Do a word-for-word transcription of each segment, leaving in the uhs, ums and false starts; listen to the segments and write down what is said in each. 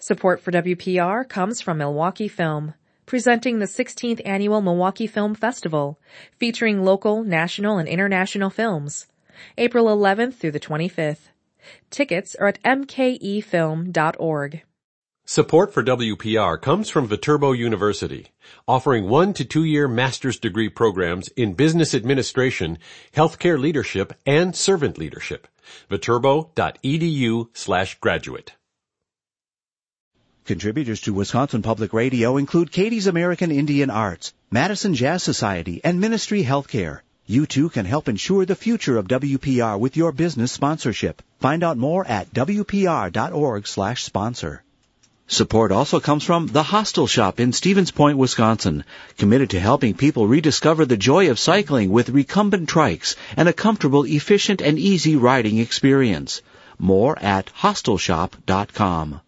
Support for W P R comes from Milwaukee Film, presenting the sixteenth Annual Milwaukee Film Festival, featuring local, national, and international films, April eleventh through the twenty-fifth. Tickets are at m k e film dot org. Support for W P R comes from Viterbo University, offering one to two-year master's degree programs in business administration, healthcare leadership, and servant leadership. Viterbo.edu slash graduate. Contributors to Wisconsin Public Radio include Katie's American Indian Arts, Madison Jazz Society, and Ministry Healthcare. You too can help ensure the future of W P R with your business sponsorship. Find out more at w p r dot org slash sponsor. Support also comes from The Hostel Shop in Stevens Point, Wisconsin, committed to helping people rediscover the joy of cycling with recumbent trikes and a comfortable, efficient, and easy riding experience. More at hostel shop dot com.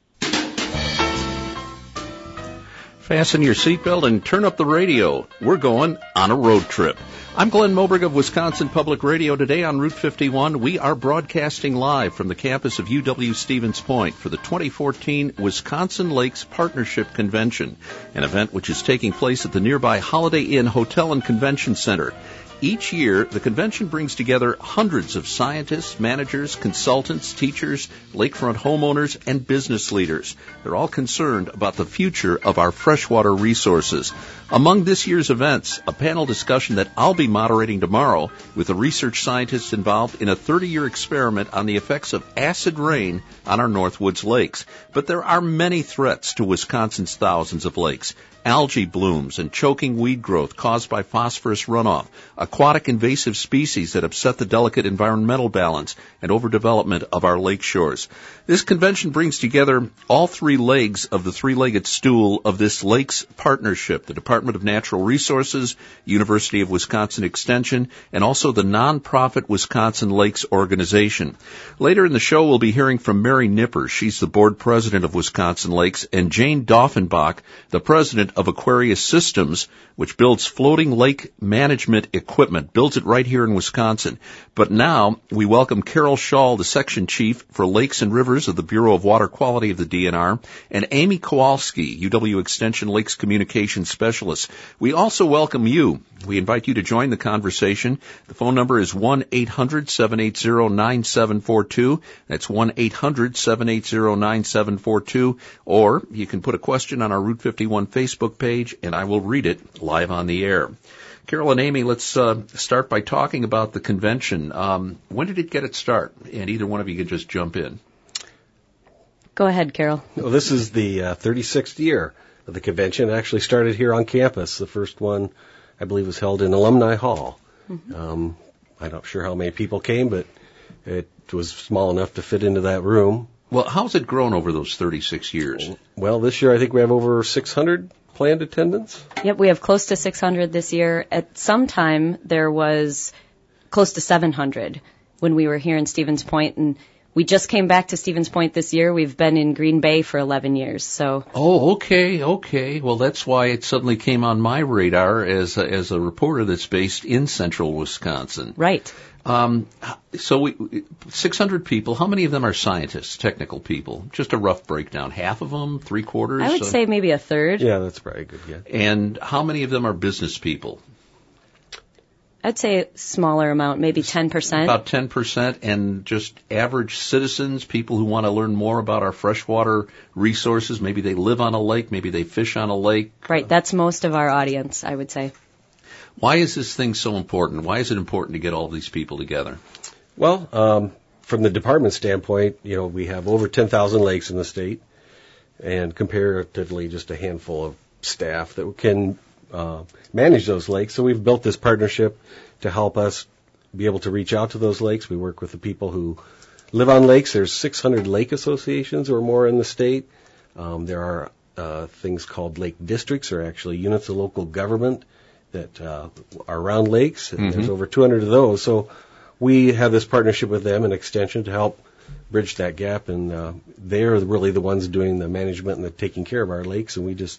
Fasten your seatbelt and turn up the radio. We're going on a road trip. I'm Glenn Moberg of Wisconsin Public Radio. Today on Route fifty-one, we are broadcasting live from the campus of U W Stevens Point for the twenty fourteen Wisconsin Lakes Partnership Convention, an event which is taking place at the nearby Holiday Inn Hotel and Convention Center. Each year, the convention brings together hundreds of scientists, managers, consultants, teachers, lakefront homeowners, and business leaders. They're all concerned about the future of our freshwater resources. Among this year's events, a panel discussion that I'll be moderating tomorrow with the research scientists involved in a thirty-year experiment on the effects of acid rain on our Northwoods lakes. But there are many threats to Wisconsin's thousands of lakes. Algae blooms and choking weed growth caused by phosphorus runoff, aquatic invasive species that upset the delicate environmental balance, and overdevelopment of our lake shores. This convention brings together all three legs of the three-legged stool of this lakes partnership, the Department of Natural Resources, University of Wisconsin Extension, and also the nonprofit Wisconsin Lakes Organization. Later in the show, we'll be hearing from Mary Nipper. She's the board president of Wisconsin Lakes, and Jane Doffenbach, the president of Aquarius Systems, which builds floating lake management equipment, builds it right here in Wisconsin. But now we welcome Carol Schall, the section chief for Lakes and Rivers of the Bureau of Water Quality of the D N R, and Amy Kowalski, U W Extension Lakes Communications Specialist. We also welcome you. We invite you to join the conversation. The phone number is one eight hundred seven eight zero nine seven four two. That's one eight hundred seven eight zero nine seven four two. Or you can put a question on our Route fifty-one Facebook page, and I will read it live on the air. Carol and Amy, let's uh, start by talking about the convention. Um, when did it get its start? And either one of you can just jump in. Go ahead, Carol. Well, this is the uh, thirty-sixth year of the convention. It actually started here on campus. The first one, I believe, was held in Alumni Hall. Mm-hmm. Um, I'm not sure how many people came, but it was small enough to fit into that room. Well, how's it grown over those thirty-six years? Well, this year I think we have over six hundred planned attendance. Yep, we have close to six hundred this year. At some time, there was close to seven hundred when we were here in Stevens Point, and we just came back to Stevens Point this year. We've been in Green Bay for eleven years. So. Oh, okay, okay. Well, that's why it suddenly came on my radar as a, as a reporter that's based in central Wisconsin. Right. Um, so we, six hundred people, how many of them are scientists, technical people? Just a rough breakdown. Half of them, three quarters? I would uh, say maybe a third. Yeah, that's probably good, yeah. And how many of them are business people? I'd say a smaller amount, maybe ten percent. About ten percent, and just average citizens, people who want to learn more about our freshwater resources. Maybe they live on a lake, maybe they fish on a lake. Right, that's most of our audience, I would say. Why is this thing so important? Why is it important to get all these people together? Well, um, from the department standpoint, you know, we have over ten thousand lakes in the state, and comparatively just a handful of staff that can uh, manage those lakes. So we've built this partnership to help us be able to reach out to those lakes. We work with the people who live on lakes. There's six hundred lake associations or more in the state. Um, there are uh, things called lake districts, or actually units of local government that uh, are around lakes. And mm-hmm. There's over two hundred of those. So we have this partnership with them, an extension, to help bridge that gap. And uh, they're really the ones doing the management and the taking care of our lakes, and we just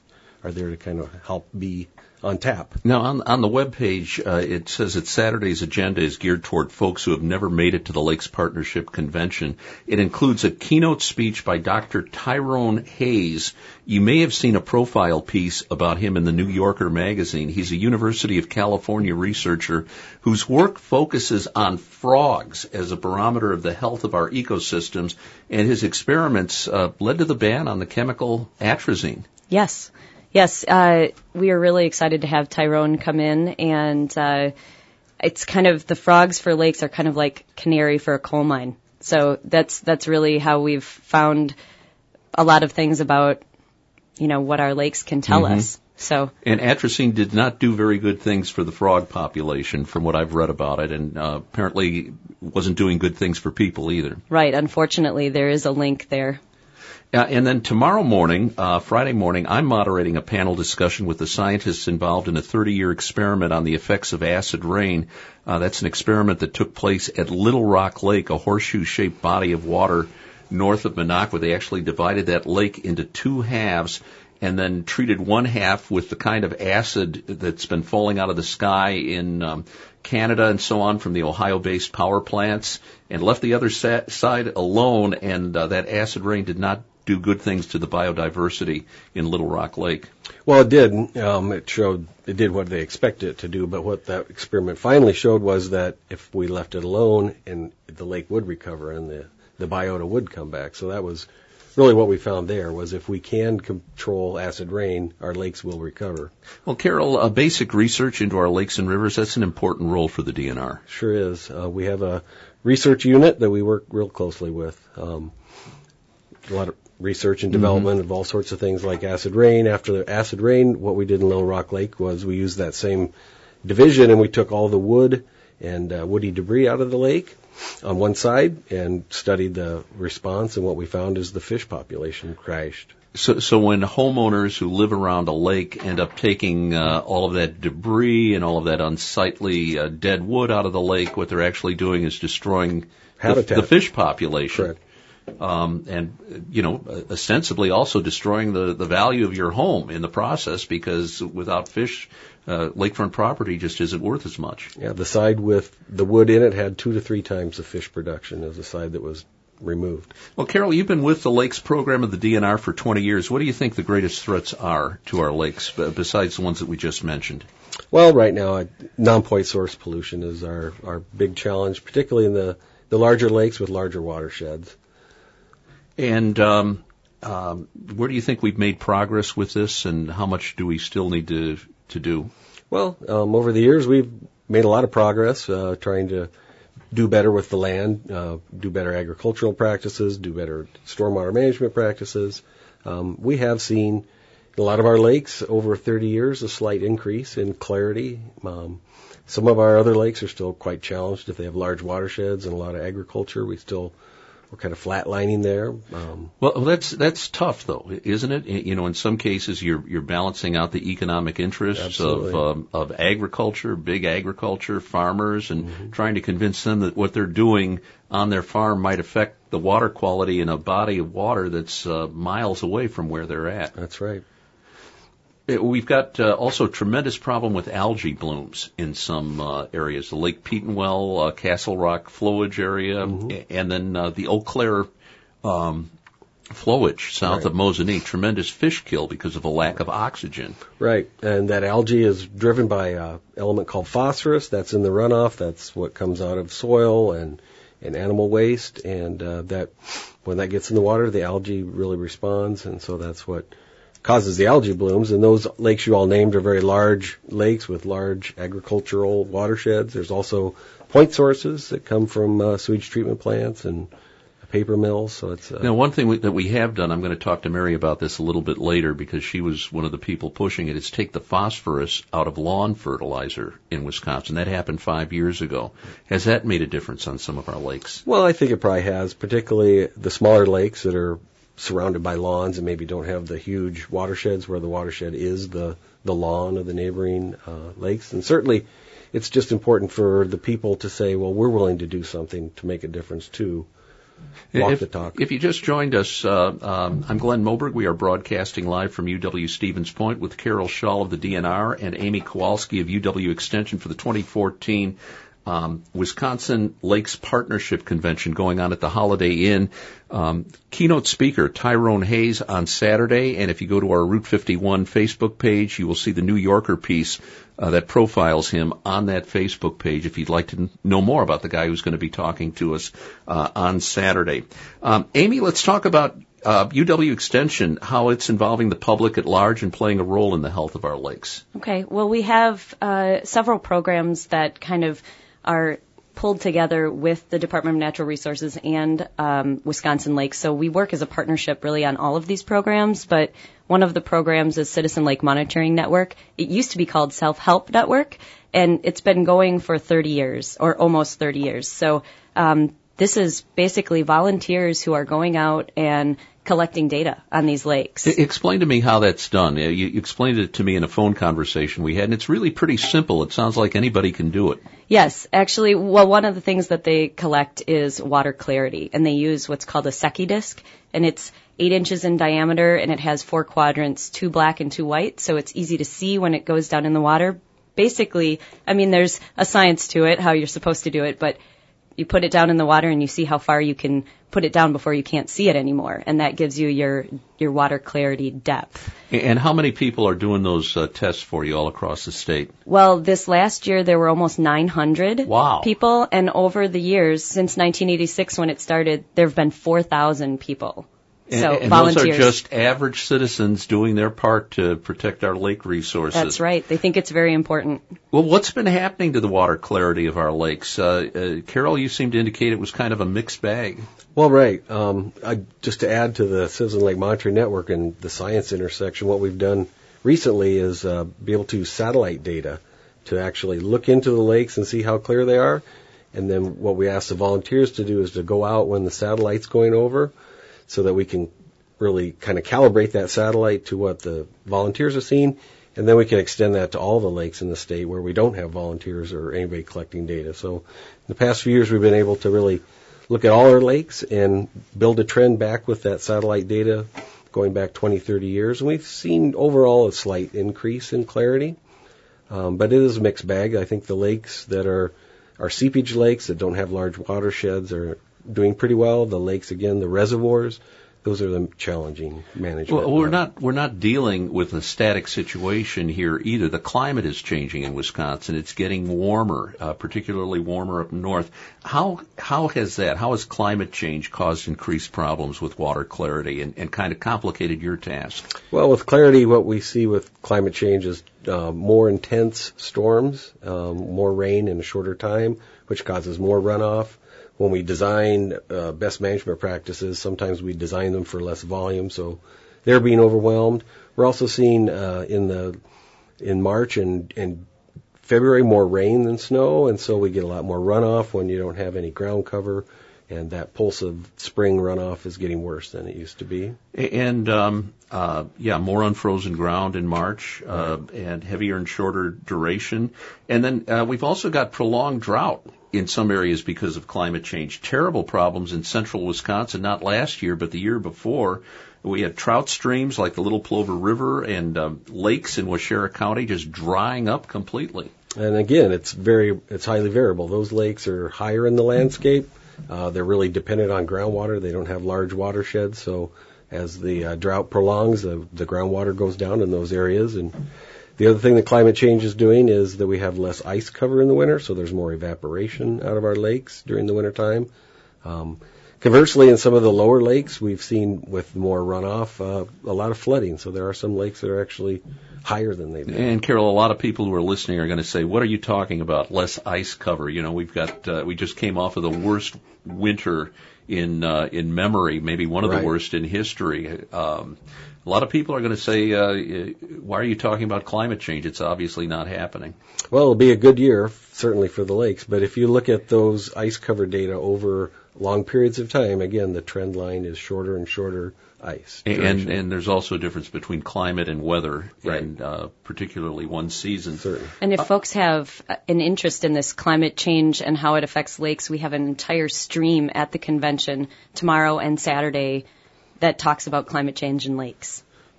are there to kind of help be on tap. Now, on, on the webpage, uh, it says that Saturday's agenda is geared toward folks who have never made it to the Lakes Partnership Convention. It includes a keynote speech by Doctor Tyrone Hayes. You may have seen a profile piece about him in the New Yorker magazine. He's a University of California researcher whose work focuses on frogs as a barometer of the health of our ecosystems, and his experiments uh, led to the ban on the chemical atrazine. Yes. Yes, uh, we are really excited to have Tyrone come in, and uh, it's kind of, the frogs for lakes are kind of like canary for a coal mine. So that's that's really how we've found a lot of things about, you know, what our lakes can tell mm-hmm. us. So and atrazine did not do very good things for the frog population, from what I've read about it, and uh, apparently wasn't doing good things for people either. Right. Unfortunately, there is a link there. Uh, and then tomorrow morning, uh, Friday morning, I'm moderating a panel discussion with the scientists involved in a thirty-year experiment on the effects of acid rain. Uh, that's an experiment that took place at Little Rock Lake, a horseshoe-shaped body of water north of Minocqua. They actually divided that lake into two halves and then treated one half with the kind of acid that's been falling out of the sky in um, Canada and so on from the Ohio-based power plants, and left the other sa- side alone, and uh, that acid rain did not do good things to the biodiversity in Little Rock Lake. Well, it did. Um, it showed it did what they expected it to do, but what that experiment finally showed was that if we left it alone, and the lake would recover and the, the biota would come back. So that was really what we found there, was if we can control acid rain, our lakes will recover. Well, Carol, uh, basic research into our lakes and rivers, that's an important role for the D N R. Sure is. Uh, we have a research unit that we work real closely with. Um, a lot of research and development mm-hmm. of all sorts of things like acid rain. After the acid rain, what we did in Little Rock Lake was we used that same division, and we took all the wood and uh, woody debris out of the lake on one side and studied the response, and what we found is the fish population crashed. So, so when homeowners who live around a lake end up taking uh, all of that debris and all of that unsightly uh, dead wood out of the lake, what they're actually doing is destroying the, the fish population. Correct. Um, and, you know, ostensibly also destroying the, the value of your home in the process, because without fish, uh, lakefront property just isn't worth as much. Yeah, the side with the wood in it had two to three times the fish production as the side that was removed. Well, Carol, you've been with the Lakes program of the D N R for twenty years. What do you think the greatest threats are to our lakes, besides the ones that we just mentioned? Well, right now, non-point source pollution is our, our big challenge, particularly in the, the larger lakes with larger watersheds. And um, um, where do you think we've made progress with this, and how much do we still need to to do? Well, um, over the years, we've made a lot of progress uh, trying to do better with the land, uh, do better agricultural practices, do better stormwater management practices. Um, we have seen in a lot of our lakes over thirty years a slight increase in clarity. Um, some of our other lakes are still quite challenged. If they have large watersheds and a lot of agriculture, we still we're kind of flatlining there. Um, well, that's that's tough, though, isn't it? You know, in some cases, you're you're balancing out the economic interests absolutely. of um, of agriculture, big agriculture, farmers, and mm-hmm. trying to convince them that what they're doing on their farm might affect the water quality in a body of water that's uh, miles away from where they're at. That's right. We've got uh, also a tremendous problem with algae blooms in some uh, areas. The Lake Petenwell, uh, Castle Rock flowage area, mm-hmm. and then uh, the Eau Claire um, flowage south right. of Mosinee. Tremendous fish kill because of a lack of oxygen. Right, and that algae is driven by an element called phosphorus. That's in the runoff. That's what comes out of soil and, and animal waste, and uh, that when that gets in the water, the algae really responds, and so that's what causes the algae blooms. And those lakes you all named are very large lakes with large agricultural watersheds. There's also point sources that come from uh, sewage treatment plants and paper mills. So it's uh, now one thing we, that we have done. I'm going to talk to Mary about this a little bit later because she was one of the people pushing it. Is take the phosphorus out of lawn fertilizer in Wisconsin. That happened five years ago. Has that made a difference on some of our lakes? Well, I think it probably has, particularly the smaller lakes that are surrounded by lawns and maybe don't have the huge watersheds where the watershed is the, the lawn of the neighboring uh, lakes. And certainly it's just important for the people to say, well, we're willing to do something to make a difference too. walk if, the talk. If you just joined us, uh, um, I'm Glenn Moberg. We are broadcasting live from U W Stevens Point with Carol Shull of the D N R and Amy Kowalski of U W Extension for the twenty fourteen Um, Wisconsin Lakes Partnership Convention going on at the Holiday Inn. Um, keynote speaker Tyrone Hayes on Saturday, and if you go to our Route fifty-one Facebook page, you will see the New Yorker piece uh, that profiles him on that Facebook page if you'd like to know more about the guy who's going to be talking to us uh, on Saturday. Um, Amy, let's talk about uh, U W Extension, how it's involving the public at large and playing a role in the health of our lakes. Okay, well, we have uh, several programs that kind of are pulled together with the Department of Natural Resources and um, Wisconsin Lakes. So we work as a partnership really on all of these programs, but one of the programs is Citizen Lake Monitoring Network. It used to be called Self-Help Network, and it's been going for thirty years, or almost thirty years. So um, this is basically volunteers who are going out and collecting data on these lakes. Explain to me how that's done. You, you explained it to me in a phone conversation we had, and it's really pretty simple. It sounds like anybody can do it. Yes, actually, well, one of the things that they collect is water clarity, and they use what's called a Secchi disc, and it's eight inches in diameter, and it has four quadrants, two black and two white, so it's easy to see when it goes down in the water. Basically, I mean, there's a science to it, how you're supposed to do it, but you put it down in the water and you see how far you can put it down before you can't see it anymore, and that gives you your your water clarity depth. And how many people are doing those uh, tests for you all across the state? Well, this last year there were almost nine hundred wow. people, and over the years, since nineteen eighty-six when it started, there have been four thousand people. And, so and volunteers. Those are just average citizens doing their part to protect our lake resources. That's right. They think it's very important. Well, what's been happening to the water clarity of our lakes? Uh, uh, Carol, you seem to indicate it was kind of a mixed bag. Well, right. Um, I, just to add to the Citizen Lake Monitoring Network and the science intersection, what we've done recently is uh, be able to satellite data to actually look into the lakes and see how clear they are. And then what we ask the volunteers to do is to go out when the satellite's going over, so that we can really kind of calibrate that satellite to what the volunteers are seeing, and then we can extend that to all the lakes in the state where we don't have volunteers or anybody collecting data. So in the past few years, we've been able to really look at all our lakes and build a trend back with that satellite data going back twenty, thirty years, and we've seen overall a slight increase in clarity, um, but it is a mixed bag. I think the lakes that are, are seepage lakes that don't have large watersheds are doing pretty well. The lakes, again, the reservoirs, those are the challenging management. Well, we're not we're not dealing with a static situation here either. The climate is changing in Wisconsin. It's getting warmer, uh, particularly warmer up north. How how has that? How has climate change caused increased problems with water clarity and, and kind of complicated your task? Well, with clarity, what we see with climate change is uh, more intense storms, um, more rain in a shorter time, which causes more runoff. When we design uh, best management practices, sometimes we design them for less volume, so they're being overwhelmed. We're also seeing uh, in the in March and, and February more rain than snow, and so we get a lot more runoff when you don't have any ground cover, and that pulse of spring runoff is getting worse than it used to be. And um, uh, yeah, more unfrozen ground in March, uh, and heavier and shorter duration, and then uh, we've also got prolonged drought in some areas because of climate change. Terrible problems in central Wisconsin, not last year, but the year before. We had trout streams like the Little Plover River and um, lakes in Waushara County just drying up completely. And again, it's very, it's highly variable. Those lakes are higher in the landscape. Uh, they're really dependent on groundwater. They don't have large watersheds, so as the uh, drought prolongs, the, the groundwater goes down in those areas. And the other thing that climate change is doing is that we have less ice cover in the winter, so there's more evaporation out of our lakes during the wintertime. Um, conversely, in some of the lower lakes, we've seen with more runoff uh, a lot of flooding, so there are some lakes that are actually higher than they've been. And Carol, a lot of people who are listening are going to say, what are you talking about, less ice cover? You know, we've got, uh, we just came off of the worst winter in uh, in memory, maybe one of Right. the worst in history. Um, a lot of people are going to say, uh, why are you talking about climate change? It's obviously not happening. Well, it'll be a good year, certainly for the lakes, but if you look at those ice cover data over long periods of time, again, the trend line is shorter and shorter ice. And and there's also a difference between climate and weather, right. and uh, particularly one season. Certainly. And if uh, folks have an interest in this climate change and how it affects lakes, we have an entire stream at the convention tomorrow and Saturday that talks about climate change in lakes.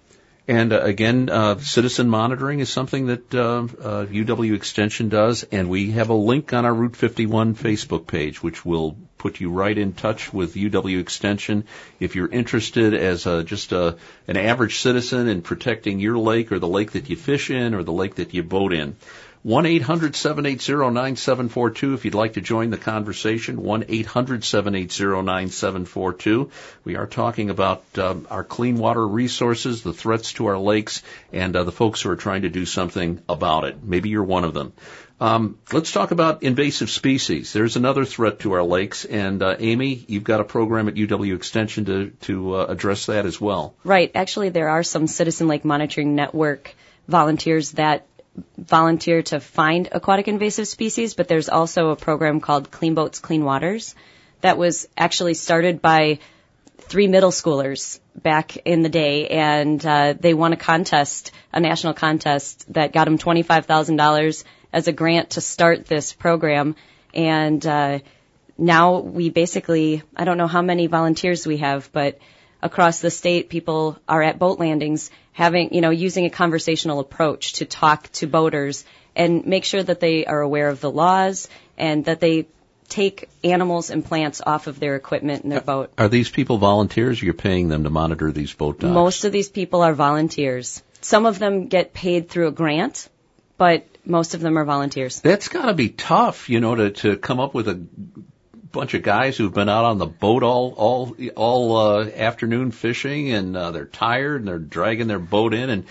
And uh, again, uh, citizen monitoring is something that uh, uh, U W Extension does, and we have a link on our Route fifty-one Facebook page, which will put you right in touch with U W Extension if you're interested as a, just a, an average citizen in protecting your lake or the lake that you fish in or the lake that you boat in. one eight hundred seven eight zero nine seven four two if you'd like to join the conversation, one eight hundred seven eight zero nine seven four two. We are talking about uh, our clean water resources, the threats to our lakes, and uh, the folks who are trying to do something about it. Maybe you're one of them. Um, let's talk about invasive species. There's another threat to our lakes, and uh, Amy, you've got a program at U W Extension to, to uh, address that as well. Right. Actually, there are some Citizen Lake Monitoring Network volunteers that volunteer to find aquatic invasive species, but there's also a program called Clean Boats, Clean Waters that was actually started by three middle schoolers back in the day, and uh, they won a contest, a national contest that got them twenty-five thousand dollars as a grant to start this program. And uh, now we basically, I don't know how many volunteers we have, but across the state, people are at boat landings having, you know, using a conversational approach to talk to boaters and make sure that they are aware of the laws and that they take animals and plants off of their equipment in their boat. Are these people volunteers, or you're paying them to monitor these boat docks? Most of these people are volunteers. Some of them get paid through a grant, but most of them are volunteers. That's got to be tough, you know, to, to come up with a bunch of guys who've been out on the boat all all all uh, afternoon fishing, and uh, they're tired and they're dragging their boat in and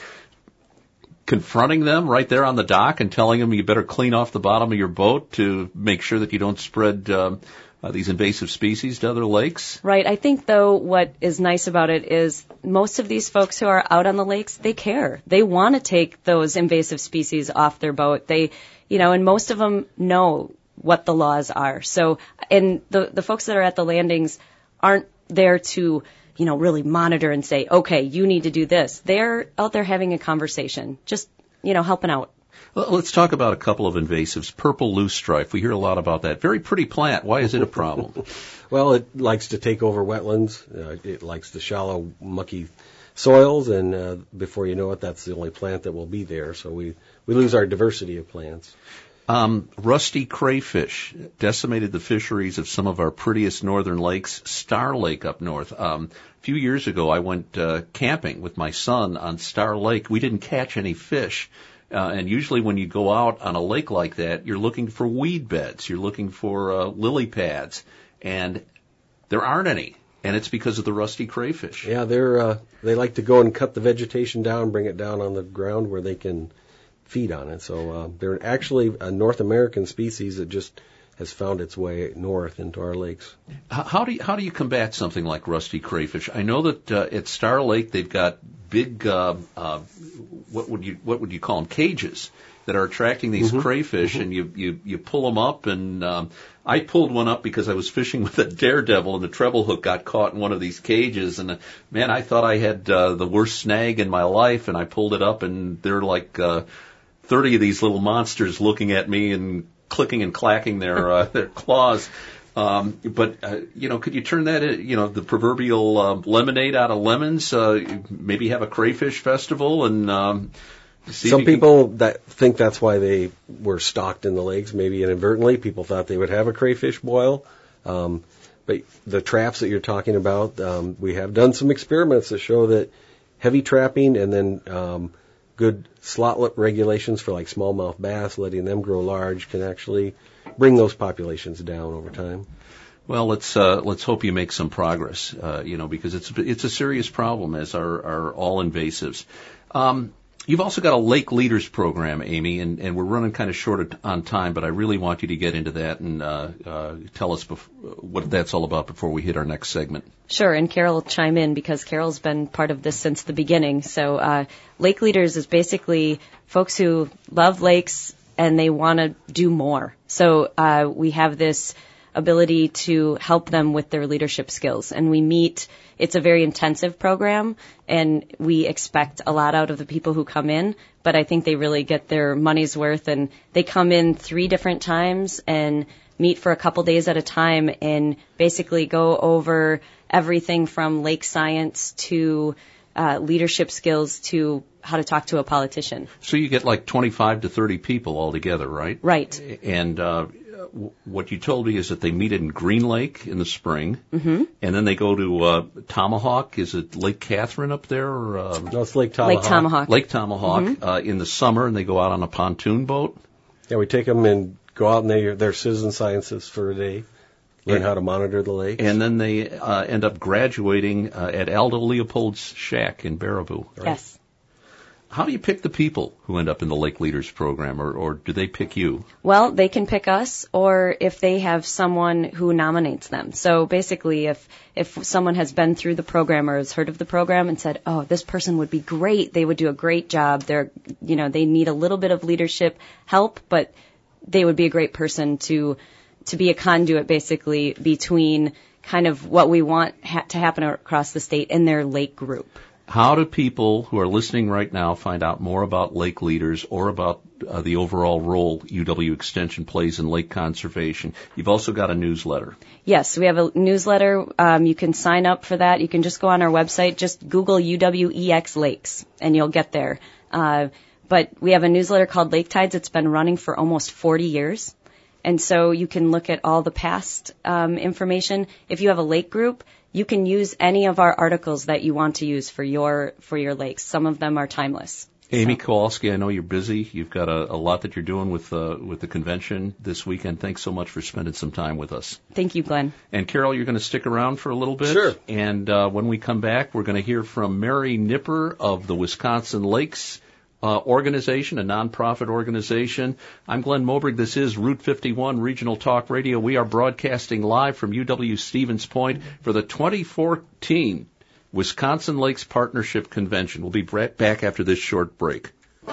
confronting them right there on the dock and telling them you better clean off the bottom of your boat to make sure that you don't spread um, uh, these invasive species to other lakes. Right. I think, though, what is nice about it is most of these folks who are out on the lakes, they care. They want to take those invasive species off their boat. They, you know, and most of them know what the laws are. So, and the the folks that are at the landings aren't there to, you know, really monitor and say, okay, you need to do this. They're out there having a conversation, just, you know, helping out. Well, let's talk about a couple of invasives. Purple loosestrife. We hear a lot about that. Very pretty plant. Why is it a problem? Well, it likes to take over wetlands. Uh, it likes the shallow, mucky soils, and uh, before you know it, that's the only plant that will be there. So we, we lose our diversity of plants. Um, rusty crayfish decimated the fisheries of some of our prettiest northern lakes. Star Lake up north. Um, a few years ago, I went uh, camping with my son on Star Lake. We didn't catch any fish. Uh, and usually when you go out on a lake like that, you're looking for weed beds. You're looking for uh, lily pads. And there aren't any. And it's because of the rusty crayfish. Yeah, they're uh, they like to go and cut the vegetation down, bring it down on the ground where they can feed on it. So uh, they're actually a North American species that just has found its way north into our lakes. How, how do you, how do you combat something like rusty crayfish? I know that uh, at Star Lake they've got big uh, uh, what would you what would you call them, cages that are attracting these mm-hmm. crayfish, mm-hmm. and you, you you pull them up. And um, I pulled one up because I was fishing with a daredevil, and the treble hook got caught in one of these cages. And uh, man, I thought I had uh, the worst snag in my life, and I pulled it up, and they're like uh, thirty of these little monsters looking at me and clicking and clacking their uh, their claws. Um, but, uh, you know, could you turn that, you know, the proverbial uh, lemonade out of lemons, uh, maybe have a crayfish festival and um, see Some if you people can... that think that's why they were stocked in the lakes, maybe inadvertently. People thought they would have a crayfish boil. Um, but the traps that you're talking about, um, we have done some experiments that show that heavy trapping and then um, good slot lip regulations for like smallmouth bass, letting them grow large, can actually bring those populations down over time. Well, let's uh, let's hope you make some progress, uh, you know, because it's it's a serious problem, as are, are all invasives. Um, you've also got a Lake Leaders program, Amy, and, and we're running kind of short on time, but I really want you to get into that and uh, uh, tell us bef- what that's all about before we hit our next segment. Sure, and Carol will chime in because Carol's been part of this since the beginning. So uh, Lake Leaders is basically folks who love lakes and they want to do more. So uh, we have this ability to help them with their leadership skills. And we meet, it's a very intensive program, and we expect a lot out of the people who come in, but I think they really get their money's worth, and they come in three different times and meet for a couple days at a time and basically go over everything from lake science to uh, leadership skills to how to talk to a politician. So you get like twenty-five to thirty people all together, right? Right. And uh, what you told me is that they meet in Green Lake in the spring, mm-hmm. and then they go to uh, Tomahawk. Is it Lake Catherine up there? Or, uh, no, it's Lake Tomahawk. Lake Tomahawk. Lake Tomahawk mm-hmm. uh, in the summer, and they go out on a pontoon boat. Yeah, we take them and go out and they, they're citizen scientists for a day, learn and, how to monitor the lake. And then they uh, end up graduating uh, at Aldo Leopold's shack in Baraboo. Right? Yes. How do you pick the people who end up in the Lake Leaders program, or, or do they pick you? Well, they can pick us, or if they have someone who nominates them. So basically, if if someone has been through the program or has heard of the program and said, "Oh, this person would be great. They would do a great job. They're, you know, they need a little bit of leadership help, but they would be a great person to to be a conduit, basically, between kind of what we want ha- to happen across the state and their lake group." How do people who are listening right now find out more about Lake Leaders or about uh, the overall role U W Extension plays in lake conservation? You've also got a newsletter. Yes, we have a newsletter. Um, you can sign up for that. You can just go on our website, just Google U W E X Lakes, and you'll get there. Uh, but we have a newsletter called Lake Tides. It's been running for almost forty years. And so you can look at all the past um, information. If you have a lake group, you can use any of our articles that you want to use for your for your lakes. Some of them are timeless. Amy so. Kowalski, I know you're busy. You've got a, a lot that you're doing with uh, with the convention this weekend. Thanks so much for spending some time with us. Thank you, Glenn. And Carol, you're going to stick around for a little bit. Sure. And uh, when we come back, we're going to hear from Mary Nipper of the Wisconsin Lakes Uh, organization, a nonprofit organization. I'm Glenn Moberg. This is Route fifty-one Regional Talk Radio. We are broadcasting live from U W Stevens Point for the twenty fourteen Wisconsin Lakes Partnership Convention. We'll be right back after this short break.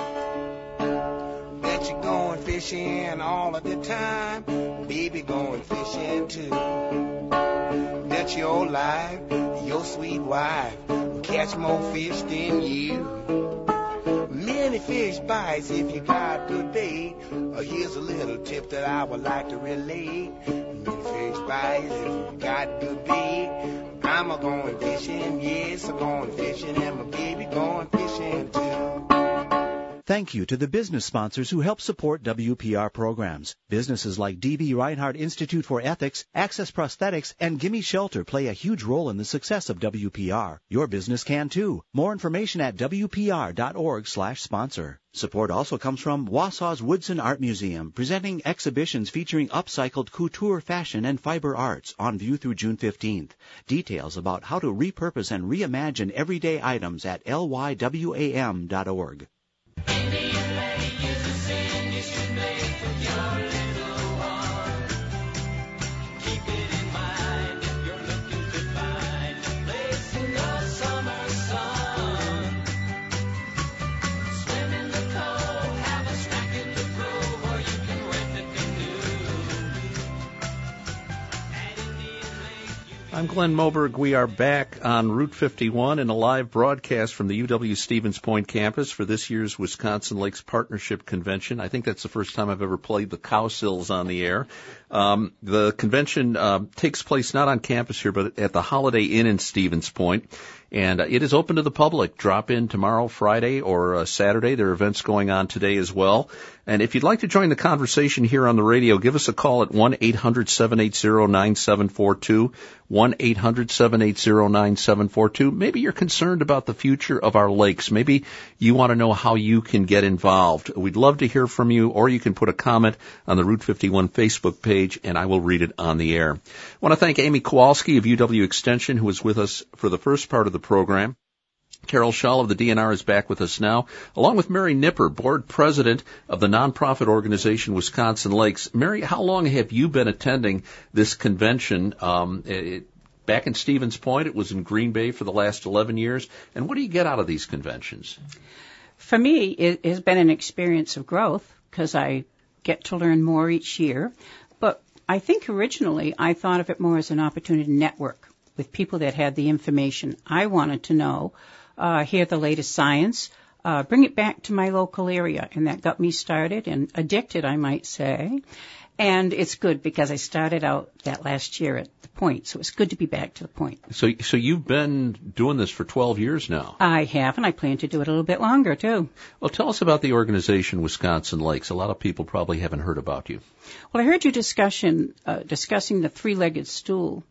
Bet you're going fishing all of the time. Baby going fishing too. Bet your life, your sweet wife will catch more fish than you. Many fish bites if you got good bait. Uh, here's a little tip that I would like to relate. Many fish bites if you got good bait. I'm a going fishing, yes, I'm going fishing, and my baby going fishing too. Thank you to the business sponsors who help support W P R programs. Businesses like D B Reinhardt Institute for Ethics, Access Prosthetics, and Gimme Shelter play a huge role in the success of W P R. Your business can too. More information at W P R dot org slash sponsor. Support also comes from Wausau's Woodson Art Museum, presenting exhibitions featuring upcycled couture fashion and fiber arts on view through June fifteenth. Details about how to repurpose and reimagine everyday items at L Y W A M dot org. I'm Glenn Moberg. We are back on Route fifty-one in a live broadcast from the U W Stevens Point campus for this year's Wisconsin Lakes Partnership Convention. I think that's the first time I've ever played the Cowsills on the air. Um, the convention uh, takes place not on campus here, but at the Holiday Inn in Stevens Point. And uh, it is open to the public. Drop in tomorrow, Friday, or uh, Saturday. There are events going on today as well. And if you'd like to join the conversation here on the radio, give us a call at one eight hundred seven eight zero nine seven four two, one eight hundred seven eight zero nine seven four two. Maybe you're concerned about the future of our lakes. Maybe you want to know how you can get involved. We'd love to hear from you, or you can put a comment on the Route fifty-one Facebook page, and I will read it on the air. I want to thank Amy Kowalski of U W Extension, who was with us for the first part of the program. Carol Schall of the D N R is back with us now, along with Mary Nipper, board president of the nonprofit organization Wisconsin Lakes. Mary, how long have you been attending this convention? Um, it, back in Stevens Point, it was in Green Bay for the last eleven years. And what do you get out of these conventions? For me, it has been an experience of growth because I get to learn more each year. But I think originally I thought of it more as an opportunity to network with people that had the information I wanted to know, uh, hear the latest science, uh, bring it back to my local area. And that got me started and addicted, I might say. And it's good because I started out that last year at the Point, so it's good to be back to the Point. So, so you've been doing this for twelve years now. I have, and I plan to do it a little bit longer, too. Well, tell us about the organization Wisconsin Lakes. A lot of people probably haven't heard about you. Well, I heard your discussion, uh, discussing the three-legged stool.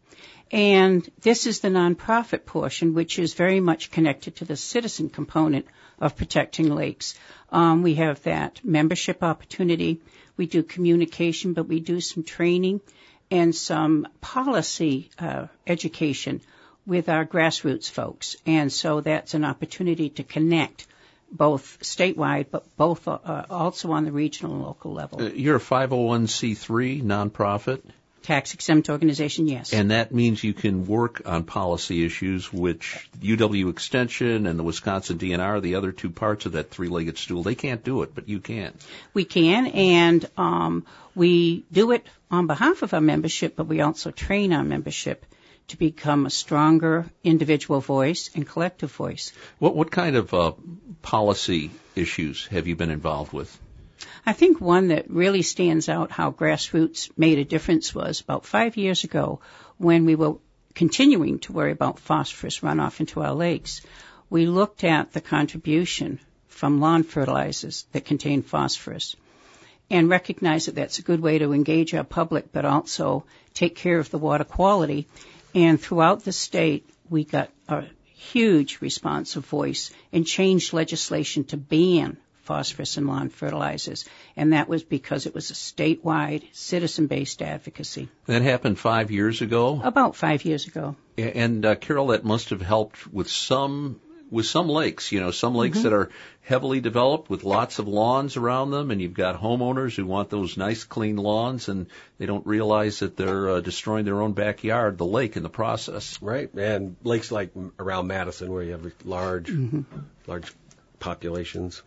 And this is the nonprofit portion, which is very much connected to the citizen component of protecting lakes. Um, we have that membership opportunity. We do communication, but we do some training and some policy uh, education with our grassroots folks. And so that's an opportunity to connect both statewide, but both uh, also on the regional and local level. Uh, you're a five oh one c three nonprofit? Tax-exempt organization, yes. And that means you can work on policy issues, which U W Extension and the Wisconsin D N R, the other two parts of that three-legged stool, they can't do it, but you can. We can, and um, we do it on behalf of our membership, but we also train our membership to become a stronger individual voice and collective voice. What, what kind of uh, policy issues have you been involved with? I think one that really stands out how grassroots made a difference was about five years ago when we were continuing to worry about phosphorus runoff into our lakes. We looked at the contribution from lawn fertilizers that contain phosphorus and recognized that that's a good way to engage our public but also take care of the water quality. And throughout the state, we got a huge response of voice and changed legislation to ban phosphorus in lawn fertilizers, and that was because it was a statewide, citizen-based advocacy. That happened five years ago? About five years ago. And, uh, Carol, that must have helped with some with some lakes, you know, some lakes mm-hmm. that are heavily developed with lots of lawns around them, and you've got homeowners who want those nice, clean lawns, and they don't realize that they're uh, destroying their own backyard, the lake, in the process. Right, and lakes like around Madison where you have large, mm-hmm. large populations.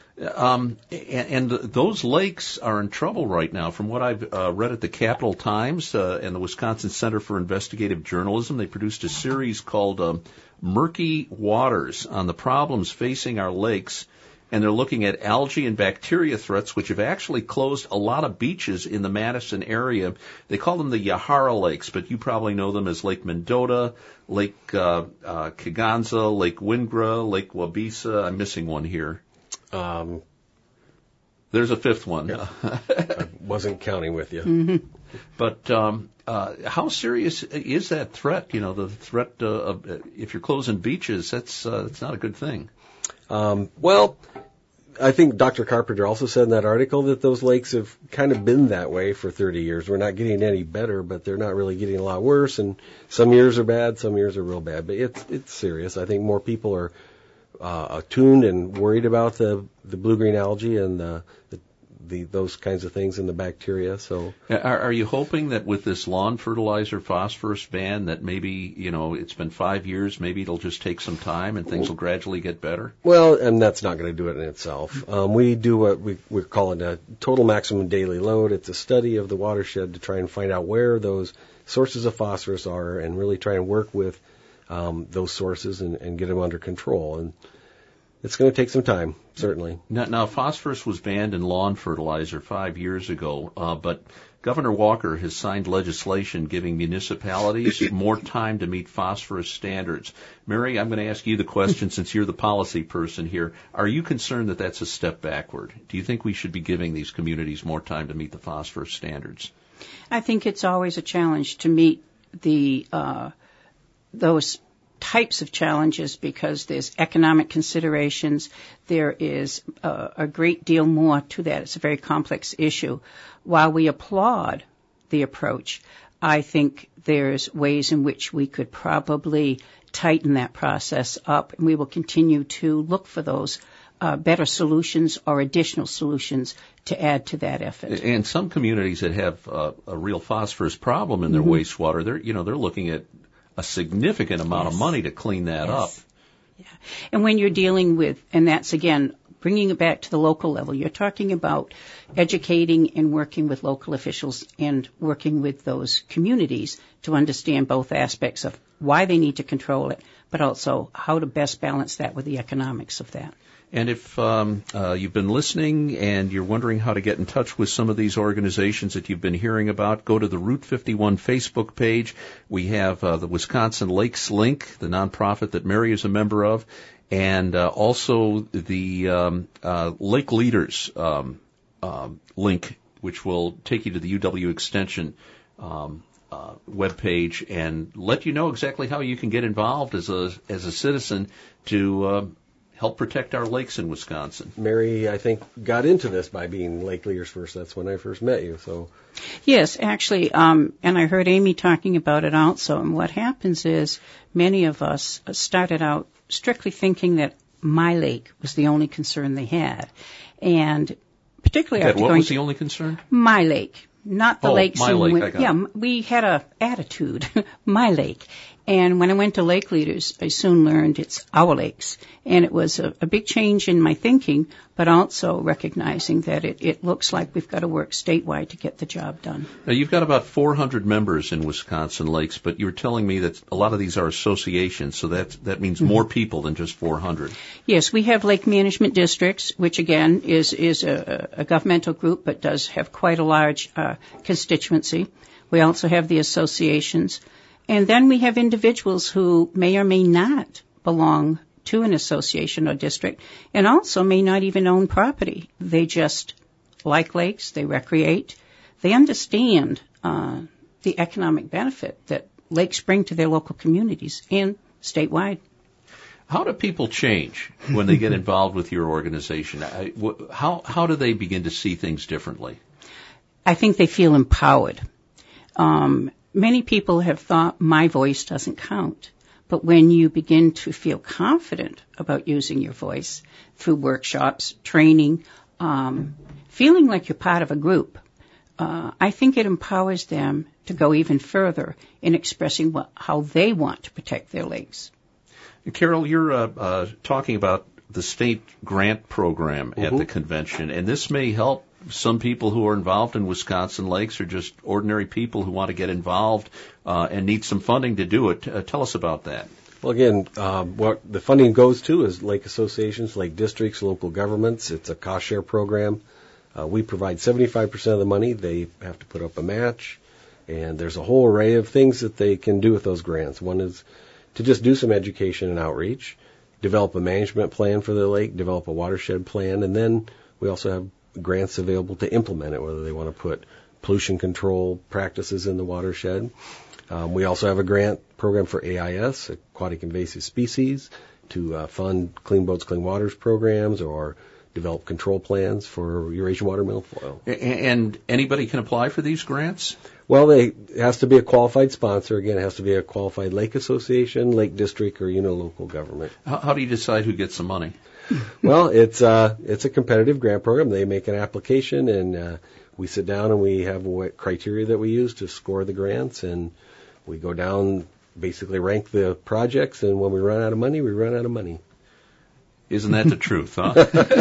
Um, and, and those lakes are in trouble right now. From what I've uh, read at the Capital Times uh, and the Wisconsin Center for Investigative Journalism, they produced a series called um, Murky Waters on the problems facing our lakes, and they're looking at algae and bacteria threats, which have actually closed a lot of beaches in the Madison area. They call them the Yahara Lakes, but you probably know them as Lake Mendota, Lake uh, uh, Kegonsa, Lake Wingra, Lake Wabisa. I'm missing one here. Um, There's a fifth one. Yeah. I wasn't counting with you. Mm-hmm. But um, uh, how serious is that threat? You know, the threat uh, of uh, if you're closing beaches, that's uh, that's not a good thing. Um, well, I think Doctor Carpenter also said in that article that those lakes have kind of been that way for thirty years. We're not getting any better, but they're not really getting a lot worse. And some years are bad, some years are real bad. But it's it's serious. I think more people are Uh, attuned and worried about the the blue-green algae and the, the the those kinds of things and the bacteria. So, are, are you hoping that with this lawn fertilizer phosphorus ban that maybe, you know, it's been five years, maybe it'll just take some time and things will gradually get better? Well, and that's not going to do it in itself. Um, we do what we, we're calling a total maximum daily load. It's a study of the watershed to try and find out where those sources of phosphorus are and really try and work with Um, those sources and, and get them under control. And it's going to take some time, certainly. Now, now phosphorus was banned in lawn fertilizer five years ago, uh, but Governor Walker has signed legislation giving municipalities more time to meet phosphorus standards. Mary, I'm going to ask you the question since you're the policy person here. Are you concerned that that's a step backward? Do you think we should be giving these communities more time to meet the phosphorus standards? I think it's always a challenge to meet the uh those types of challenges because there's economic considerations. There is uh, a great deal more to that. It's a very complex issue. While we applaud the approach, I think there's ways in which we could probably tighten that process up, and we will continue to look for those uh, better solutions or additional solutions to add to that effort. And some communities that have uh, a real phosphorus problem in their mm-hmm. wastewater, they're you know they're looking at a significant amount yes. of money to clean that yes. up. Yeah. And when you're dealing with, and that's again bringing it back to the local level, you're talking about educating and working with local officials and working with those communities to understand both aspects of why they need to control it, but also how to best balance that with the economics of that. And if um, uh, you've been listening and you're wondering how to get in touch with some of these organizations that you've been hearing about, go to the Route fifty-one Facebook page. We have uh, the Wisconsin Lakes Link, the nonprofit that Mary is a member of, and uh, also the um, uh, Lake Leaders um, um, link, which will take you to the U W Extension um, uh, webpage and let you know exactly how you can get involved as a as a citizen to uh, help protect our lakes in Wisconsin. Mary, I think, got into this by being Lake Leaders first. That's when I first met you. So, yes, actually, um, and I heard Amy talking about it also. And what happens is many of us started out strictly thinking that my lake was the only concern they had, and particularly that after what going was to the only concern? my lake, not the oh, lakes. my in lake. Wi- I got yeah, it. we had a attitude, my lake. And when I went to Lake Leaders, I soon learned it's our lakes. And it was a, a big change in my thinking, but also recognizing that it, it looks like we've got to work statewide to get the job done. Now, you've got about four hundred members in Wisconsin Lakes, but you were telling me that a lot of these are associations, so that, that means more people than just four hundred. Yes, we have lake management districts, which again is, is a, a governmental group, but does have quite a large uh, constituency. We also have the associations. And then we have individuals who may or may not belong to an association or district and also may not even own property. They just like lakes, they recreate, they understand uh, the economic benefit that lakes bring to their local communities and statewide. How do people change when they get involved with your organization? I, wh- how, how do they begin to see things differently? I think they feel empowered. Um, Many people have thought my voice doesn't count, but when you begin to feel confident about using your voice through workshops, training, um, feeling like you're part of a group, uh, I think it empowers them to go even further in expressing what, how they want to protect their lakes. Carol, you're uh, uh, talking about the state grant program at mm-hmm. the convention, and this may help some people who are involved in Wisconsin Lakes or just ordinary people who want to get involved uh, and need some funding to do it. Uh, tell us about that. Well, again, um, what the funding goes to is lake associations, lake districts, local governments. It's a cost share program. Uh, we provide seventy-five percent of the money. They have to put up a match, and there's a whole array of things that they can do with those grants. One is to just do some education and outreach, develop a management plan for the lake, develop a watershed plan, and then we also have grants available to implement it, whether they want to put pollution control practices in the watershed. Um, we also have a grant program for A I S, Aquatic Invasive Species, to uh, fund Clean Boats, Clean Waters programs or develop control plans for Eurasian water milfoil. And anybody can apply for these grants? Well, they, it has to be a qualified sponsor. Again, it has to be a qualified lake association, lake district, or, you know, local government. How, how do you decide who gets the money? Well, it's uh, it's a competitive grant program. They make an application, and uh, we sit down and we have a criteria that we use to score the grants, and we go down, basically rank the projects, and when we run out of money, we run out of money. Isn't that the truth, huh?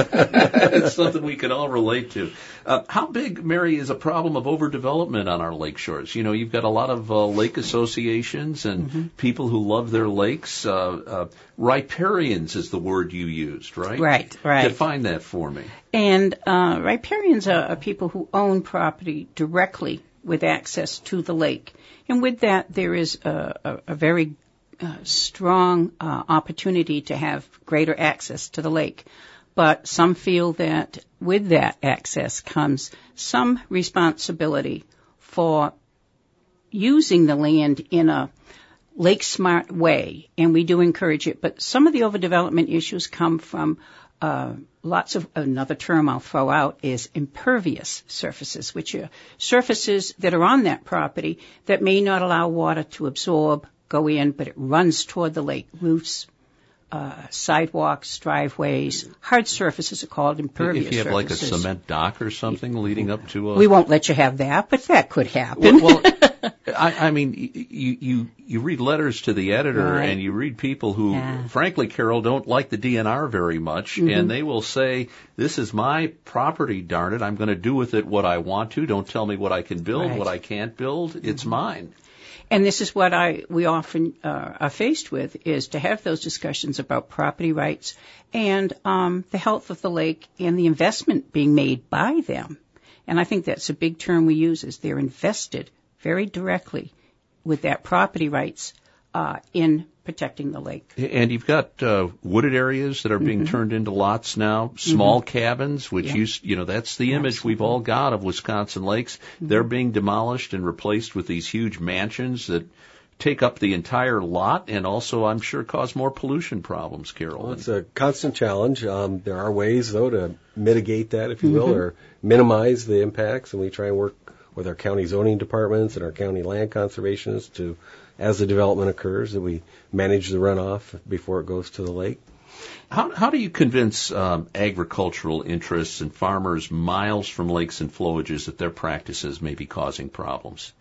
It's something we can all relate to. Uh, how big, Mary, is a problem of overdevelopment on our lake shores? You know, you've got a lot of uh, lake associations and mm-hmm. people who love their lakes. Uh, uh, riparians is the word you used, right? Right, right. Define that for me. And uh, riparians are, are people who own property directly with access to the lake. And with that, there is a, a, a very Uh, strong uh, opportunity to have greater access to the lake. But some feel that with that access comes some responsibility for using the land in a lake smart way, and we do encourage it. But some of the overdevelopment issues come from uh, lots of, another term I'll throw out is impervious surfaces, which are surfaces that are on that property that may not allow water to absorb, go in, but it runs toward the lake. Roofs, uh, sidewalks, driveways, hard surfaces are called impervious surfaces. If you have surfaces. like a cement dock or something leading up to a... We won't let you have that, but that could happen. Well, well I, I mean, you, you, you read letters to the editor Right. and you read people who, Yeah. frankly, Carol, don't like the D N R very much, Mm-hmm. and they will say, this is my property, darn it, I'm going to do with it what I want to, don't tell me what I can build, Right. what I can't build, it's mine. And this is what I we often uh, are faced with, is to have those discussions about property rights and um, the health of the lake and the investment being made by them. And I think that's a big term we use, is they're invested very directly with that property rights uh, in protecting the lake. And you've got uh, wooded areas that are being Mm-hmm. turned into lots now, small cabins, which Yeah. used, you know, that's the image we've all got of Wisconsin lakes. Mm-hmm. They're being demolished and replaced with these huge mansions that take up the entire lot and also, I'm sure, cause more pollution problems, Carol. Well, it's a constant challenge. Um, there are ways, though, to mitigate that, if you will, or minimize the impacts, and we try and work with our county zoning departments and our county land conservationists to, as the development occurs, that we manage the runoff before it goes to the lake. How, how do you convince um, agricultural interests and farmers miles from lakes and flowages that their practices may be causing problems?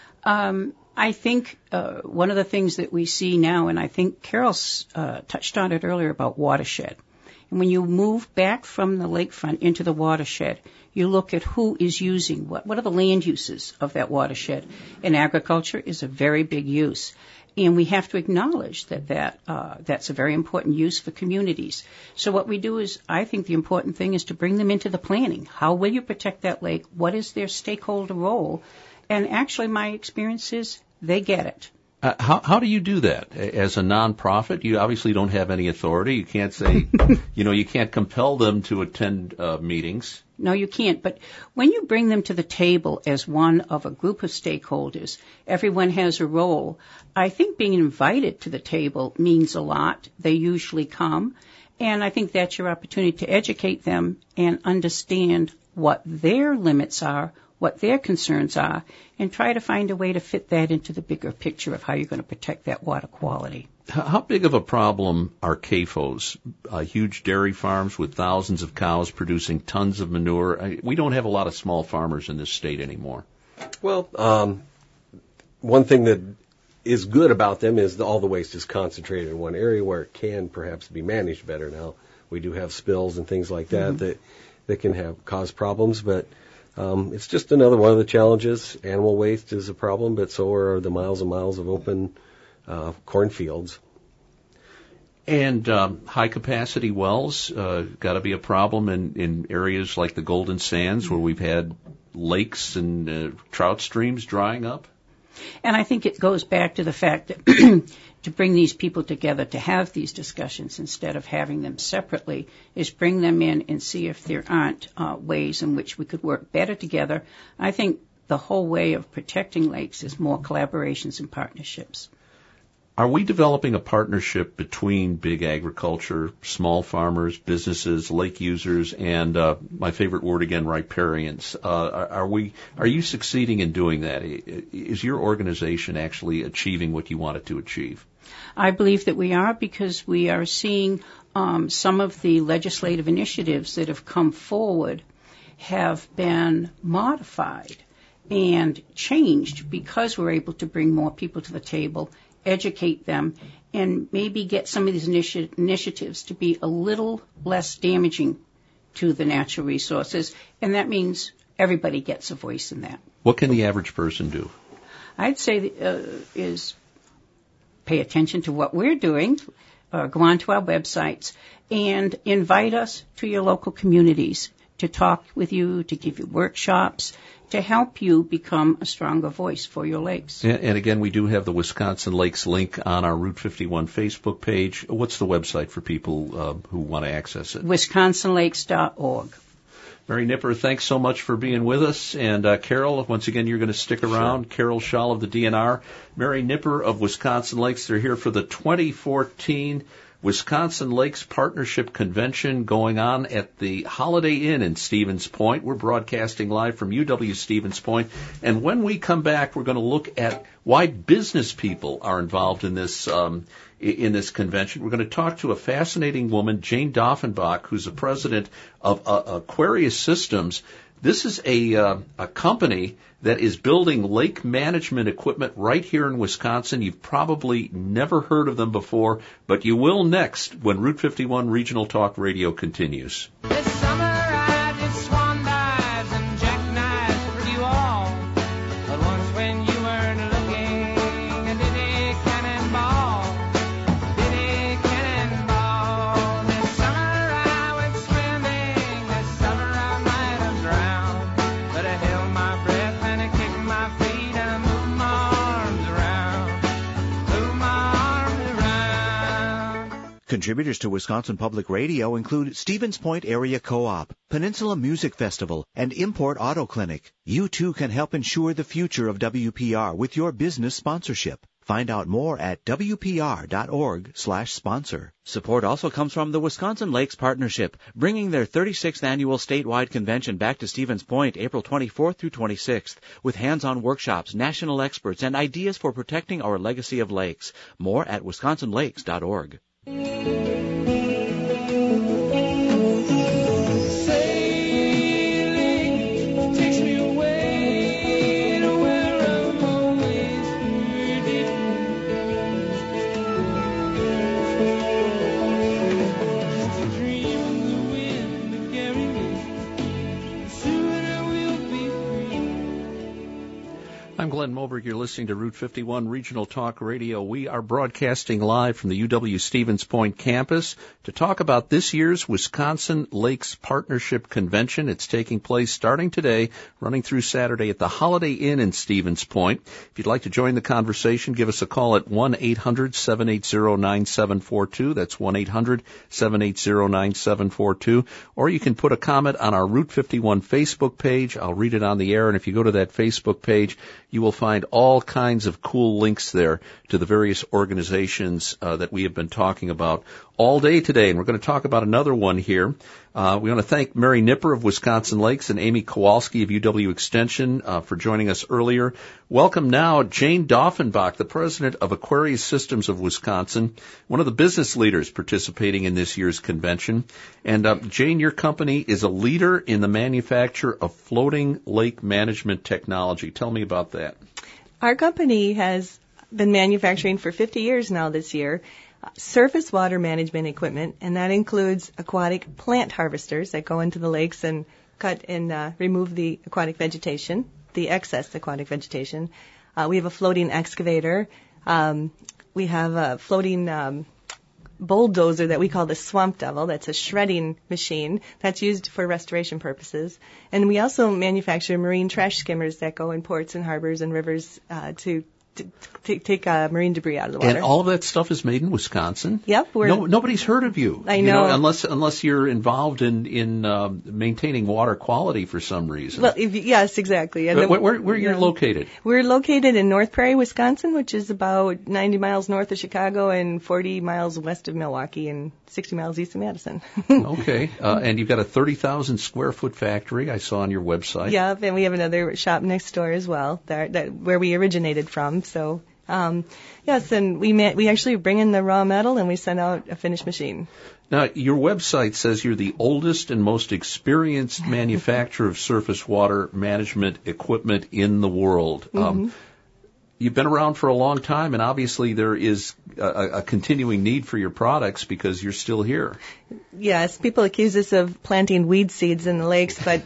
Um, I think uh, one of the things that we see now, and I think Carol uh, touched on it earlier about watershed. And when you move back from the lakefront into the watershed, you look at who is using what. What are the land uses of that watershed? And agriculture is a very big use. And we have to acknowledge that, that uh, that's a very important use for communities. So what we do is, I think the important thing is to bring them into the planning. How will you protect that lake? What is their stakeholder role? And actually, my experience is they get it. Uh, how how do you do that as a nonprofit? You obviously don't have any authority. You can't say, you know, you can't compel them to attend uh, meetings. No, you can't. But when you bring them to the table as one of a group of stakeholders, everyone has a role. I think being invited to the table means a lot. They usually come. And I think that's your opportunity to educate them and understand what their limits are, what their concerns are, and try to find a way to fit that into the bigger picture of how you're going to protect that water quality. How big of a problem are C A F Os, uh, huge dairy farms with thousands of cows producing tons of manure? I, we don't have a lot of small farmers in this state anymore. Well, um, one thing that is good about them is that all the waste is concentrated in one area where it can perhaps be managed better. Now, we do have spills and things like that mm-hmm. that, that can have cause problems, but um, it's just another one of the challenges. Animal waste is a problem, but so are the miles and miles of open uh, cornfields. And um, high-capacity wells uh, got to be a problem in, in areas like the Golden Sands where we've had lakes and uh, trout streams drying up. And I think it goes back to the fact that to bring these people together to have these discussions instead of having them separately is bring them in and see if there aren't uh, ways in which we could work better together. I think the whole way of protecting lakes is more collaborations and partnerships. Are we developing a partnership between big agriculture, small farmers, businesses, lake users, and uh, my favorite word again, riparians? Uh, are, are we? Are you succeeding in doing that? Is your organization actually achieving what you want it to achieve? I believe that we are, because we are seeing um, some of the legislative initiatives that have come forward have been modified and changed because we're able to bring more people to the table, educate them, and maybe get some of these initi- initiatives to be a little less damaging to the natural resources. And that means everybody gets a voice in that. What can the average person do? I'd say uh, is pay attention to what we're doing, uh, go on to our websites, and invite us to your local communities to talk with you, to give you workshops, to help you become a stronger voice for your lakes. And, and again, we do have the Wisconsin Lakes link on our Route fifty-one Facebook page. What's the website for people uh, who want to access it? wisconsin lakes dot org. Mary Nipper, thanks so much for being with us. And uh, Carol, once again, you're going to stick around. Sure. Carol Schall of the D N R. Mary Nipper of Wisconsin Lakes. They're here for the twenty fourteen Wisconsin Lakes Partnership Convention going on at the Holiday Inn in Stevens Point. We're broadcasting live from U W Stevens Point. And when we come back, we're going to look at why business people are involved in this um, in this convention. We're going to talk to a fascinating woman, Jane Doffenbach, who's the president of uh, Aquarius Systems. This is a uh, a company that is building lake management equipment right here in Wisconsin. You've probably never heard of them before, but you will next when Route fifty-one Regional Talk Radio continues. This summer I did swan dives and jackknives with you all. But once when you weren't looking, I did a cannonball. Did a cannonball. This summer I went swimming. This summer I might have drowned. But I held my breath and I kicked my feet and moved my arms around. Moved my arms around. Contributors to Wisconsin Public Radio include Stevens Point Area Co-op, Peninsula Music Festival, and Import Auto Clinic. You too can help ensure the future of W P R with your business sponsorship. Find out more at W P R dot org slash sponsor. Support also comes from the Wisconsin Lakes Partnership, bringing their thirty-sixth annual statewide convention back to Stevens Point April twenty-fourth through twenty-sixth, with hands-on workshops, national experts, and ideas for protecting our legacy of lakes. More at wisconsin lakes dot org. Sailing takes me away to where I've always heard it. Just a dream in the wind to carry me. Soon I will be free. I'm Glenn Moberg. You're listening to Route fifty-one Regional Talk Radio. We are broadcasting live from the U W Stevens Point campus to talk about this year's Wisconsin Lakes Partnership Convention. It's taking place starting today, running through Saturday at the Holiday Inn in Stevens Point. If you'd like to join the conversation, give us a call at one eight hundred seven eight zero nine seven four two. That's one eight hundred seven eight zero nine seven four two. Or you can put a comment on our Route fifty-one Facebook page. I'll read it on the air, and if you go to that Facebook page, you will find all kinds of cool links there to the various organizations uh, that we have been talking about all day today. And we're going to talk about another one here. Uh, we want to thank Mary Nipper of Wisconsin Lakes and Amy Kowalski of U W Extension uh, for joining us earlier. Welcome now Jane Doffenbach, the president of Aquarius Systems of Wisconsin, one of the business leaders participating in this year's convention. And uh, Jane, your company is a leader in the manufacture of floating lake management technology. Tell me about that. Our company has been manufacturing for fifty years now this year uh, surface water management equipment, and that includes aquatic plant harvesters that go into the lakes and cut and uh, remove the aquatic vegetation, the excess aquatic vegetation. Uh, we have a floating excavator. Um, we have a floating um, bulldozer that we call the Swamp Devil. That's a shredding machine that's used for restoration purposes. And we also manufacture marine trash skimmers that go in ports and harbors and rivers uh, to, to, to take uh, marine debris out of the water. And all of that stuff is made in Wisconsin? Yep. We're, no, nobody's heard of you. I you know. know. Unless unless you're involved in, in uh, maintaining water quality for some reason. Well, if, yes, exactly. And where then, where, where you're yeah. located? We're located in North Prairie, Wisconsin, which is about ninety miles north of Chicago and forty miles west of Milwaukee and sixty miles east of Madison. Okay. Uh, and you've got a thirty thousand square foot factory I saw on your website. Yep, and we have another shop next door as well, that, that where we originated from. So, um, yes, and we ma- we actually bring in the raw metal and we send out a finished machine. Now, your website says you're the oldest and most experienced manufacturer of surface water management equipment in the world. Mm-hmm. Um, You've been around for a long time, and obviously there is a, a continuing need for your products because you're still here. Yes, people accuse us of planting weed seeds in the lakes, but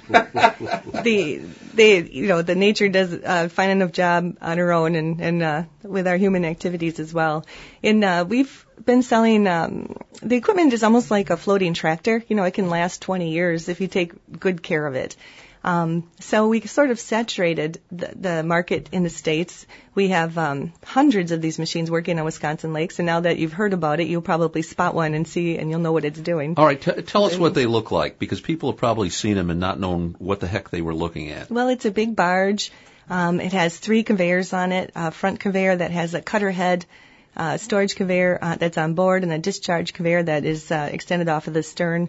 the they you know the nature does uh, fine enough job on her own, and and uh, with our human activities as well. And uh, we've been selling um, the equipment is almost like a floating tractor. You know, it can last twenty years if you take good care of it. Um, so we sort of saturated the, the market in the States. We have um, hundreds of these machines working on Wisconsin lakes, and now that you've heard about it, you'll probably spot one and see, and you'll know what it's doing. All right, t- tell us what they look like, because people have probably seen them and not known what the heck they were looking at. Well, it's a big barge. Um, it has three conveyors on it, a front conveyor that has a cutter head, a storage conveyor uh, that's on board, and a discharge conveyor that is uh, extended off of the stern.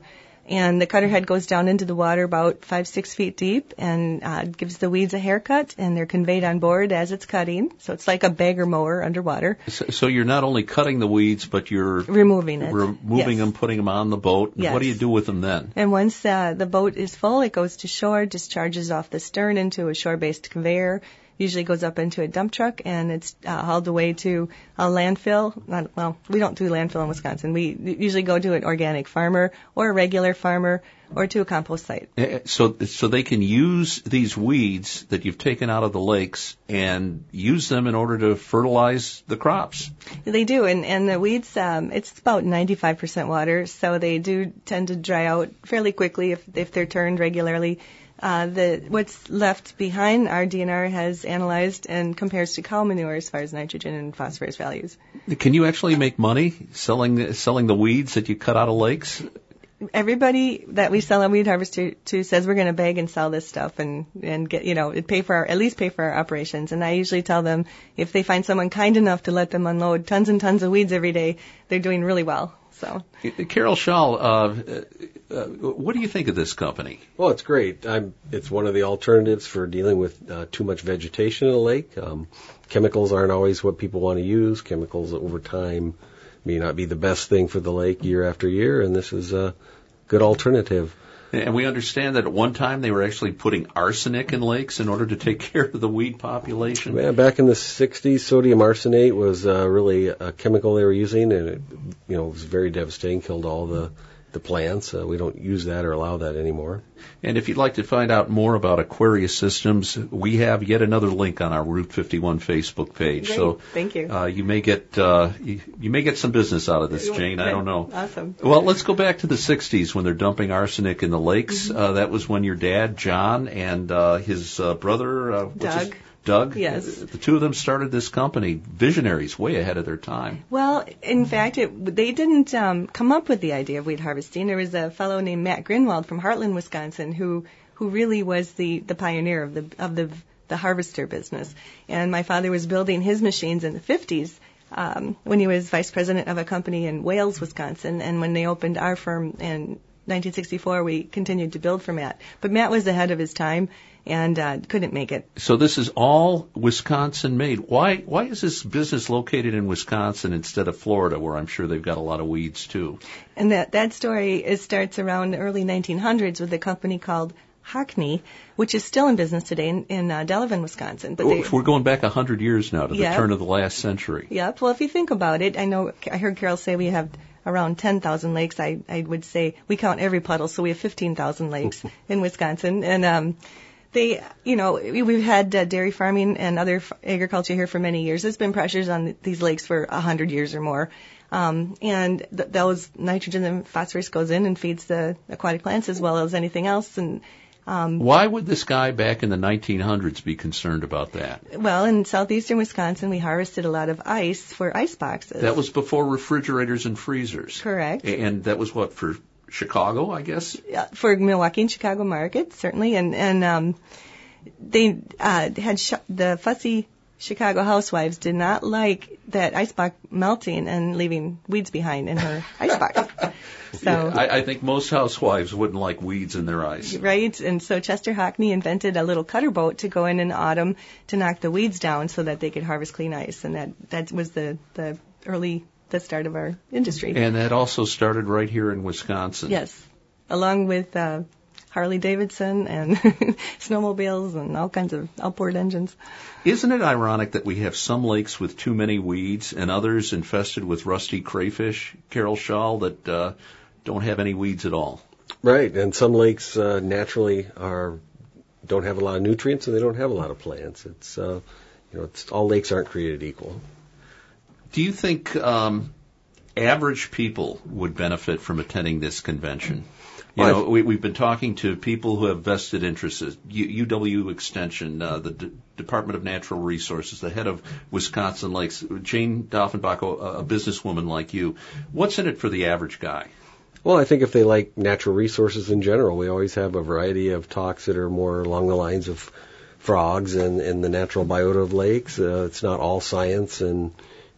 And the cutter head goes down into the water about five, six feet deep and uh, gives the weeds a haircut, and they're conveyed on board as it's cutting. So it's like a bagger mower underwater. So, so you're not only cutting the weeds, but you're removing it. Removing yes. them, putting them on the boat. And yes. What do you do with them then? And once uh, the boat is full, it goes to shore, discharges off the stern into a shore-based conveyor. Usually goes up into a dump truck, and it's uh, hauled away to a landfill. Not, well, we don't do landfill in Wisconsin. We usually go to an organic farmer or a regular farmer or to a compost site. So, so they can use these weeds that you've taken out of the lakes and use them in order to fertilize the crops. They do, and, and the weeds, um, it's about ninety-five percent water, so they do tend to dry out fairly quickly if, if they're turned regularly. Uh, the what's left behind, our D N R has analyzed and compares to cow manure as far as nitrogen and phosphorus values. Can you actually make money selling selling the weeds that you cut out of lakes? Everybody that we sell a weed harvester to says we're going to bag and sell this stuff and and get you know pay for our, at least pay for our operations. And I usually tell them if they find someone kind enough to let them unload tons and tons of weeds every day, they're doing really well. So, Carol Schall, uh, uh, what do you think of this company? Well, it's great. I'm, it's one of the alternatives for dealing with uh, too much vegetation in a lake. Um, chemicals aren't always what people want to use. Chemicals over time may not be the best thing for the lake year after year, and this is a good alternative. And we understand that at one time they were actually putting arsenic in lakes in order to take care of the weed population. Yeah, back in the sixties, sodium arsenate was uh, really a chemical they were using, and it, you know, was very devastating, killed all the the plants. Uh, we don't use that or allow that anymore. And if you'd like to find out more about Aquarius Systems, we have yet another link on our Route fifty-one Facebook page. Great. So thank you. Uh, you may get uh, you, you may get some business out of this, Jane. I don't know. Awesome. Well, let's go back to the sixties when they're dumping arsenic in the lakes. Mm-hmm. Uh, that was when your dad, John, and uh, his uh, brother, uh, what's Doug. His, Doug? Yes. The two of them started this company, visionaries, way ahead of their time. Well, in fact, it, they didn't um, come up with the idea of weed harvesting. There was a fellow named Matt Grinwald from Heartland, Wisconsin, who who really was the, the pioneer of the of the the harvester business. And my father was building his machines in the fifties um, when he was vice president of a company in Wales, Wisconsin. And when they opened our firm in nineteen sixty-four, we continued to build for Matt. But Matt was ahead of his time and uh, couldn't make it. So this is all Wisconsin made. Why why is this business located in Wisconsin instead of Florida, where I'm sure they've got a lot of weeds too? And that that story is, starts around the early nineteen hundreds with a company called Hockney, which is still in business today in, in uh, Delavan, Wisconsin. But they, We're going back a hundred years now to yep. the turn of the last century. Yep. Well, if you think about it, I know I heard Carol say we have around ten thousand lakes. I, I would say we count every puddle, so we have fifteen thousand lakes in Wisconsin. And um, they, you know, we, we've had uh, dairy farming and other f- agriculture here for many years. There's been pressures on th- these lakes for a hundred years or more. Um, and th- those nitrogen and phosphorus goes in and feeds the aquatic plants as well as anything else. And Um, Why would this guy back in the nineteen hundreds be concerned about that? Well, in southeastern Wisconsin, we harvested a lot of ice for ice boxes. That was before refrigerators and freezers. Correct. And that was what, for Chicago, I guess? Yeah, for Milwaukee and Chicago markets, certainly. And, and um, they uh, had sh- the fussy Chicago housewives did not like that ice box melting and leaving weeds behind in her ice box. So yeah, I, I think most housewives wouldn't like weeds in their ice. Right, and so Chester Hockney invented a little cutter boat to go in in autumn to knock the weeds down so that they could harvest clean ice, and that that was the the early the start of our industry. And that also started right here in Wisconsin. Yes, along with uh, Harley Davidson and snowmobiles and all kinds of outboard engines. Isn't it ironic that we have some lakes with too many weeds and others infested with rusty crayfish, Carol Schall, that uh, don't have any weeds at all? Right, and some lakes uh, naturally are don't have a lot of nutrients and they don't have a lot of plants. It's uh, you know, it's, all lakes aren't created equal. Do you think um, average people would benefit from attending this convention? You know, we, we've been talking to people who have vested interests, U W Extension, uh, the D- Department of Natural Resources, the head of Wisconsin Lakes, Jane Doffenbach, a, a businesswoman like you. What's in it for the average guy? Well, I think if they like natural resources in general, we always have a variety of talks that are more along the lines of frogs and, and the natural biota of lakes. Uh, it's not all science and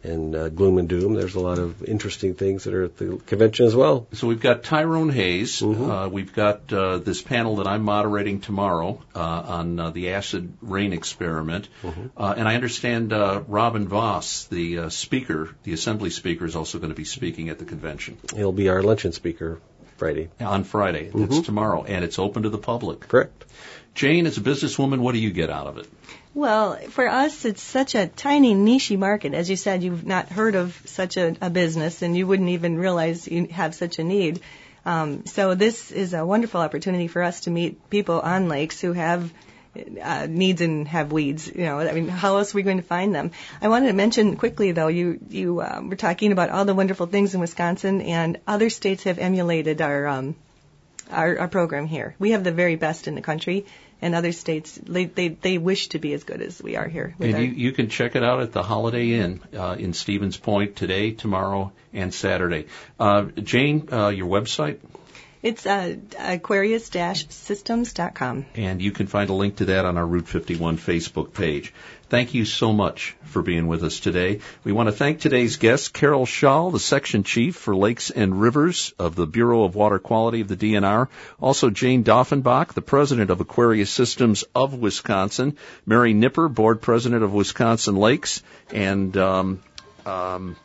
and uh, gloom and doom. There's a lot of interesting things that are at the convention as well. So we've got Tyrone Hayes. Mm-hmm. Uh, we've got uh, this panel that I'm moderating tomorrow uh, on uh, the acid rain experiment. Mm-hmm. Uh, and I understand uh, Robin Voss, the uh, speaker, the assembly speaker, is also going to be speaking at the convention. He'll be our luncheon speaker Friday. On Friday. Mm-hmm. That's tomorrow. And it's open to the public. Correct. Jane, as a businesswoman, what do you get out of it? Well, for us, it's such a tiny, niche market. As you said, you've not heard of such a, a business, and you wouldn't even realize you have such a need. Um, so this is a wonderful opportunity for us to meet people on lakes who have uh, needs and have weeds. You know, I mean, how else are we going to find them? I wanted to mention quickly, though, you you um, were talking about all the wonderful things in Wisconsin, and other states have emulated our um, our, our program here. We have the very best in the country. And other states, they, they they wish to be as good as we are here. And you, you can check it out at the Holiday Inn uh, in Stevens Point today, tomorrow, and Saturday. Uh, Jane, uh, your website? It's uh, aquarius dash systems dot com. And you can find a link to that on our Route fifty-one Facebook page. Thank you so much for being with us today. We want to thank today's guest, Carol Schall, the Section Chief for Lakes and Rivers of the Bureau of Water Quality of the D N R. Also, Jane Doffenbach, the President of Aquarius Systems of Wisconsin. Mary Nipper, Board President of Wisconsin Lakes. And um, um,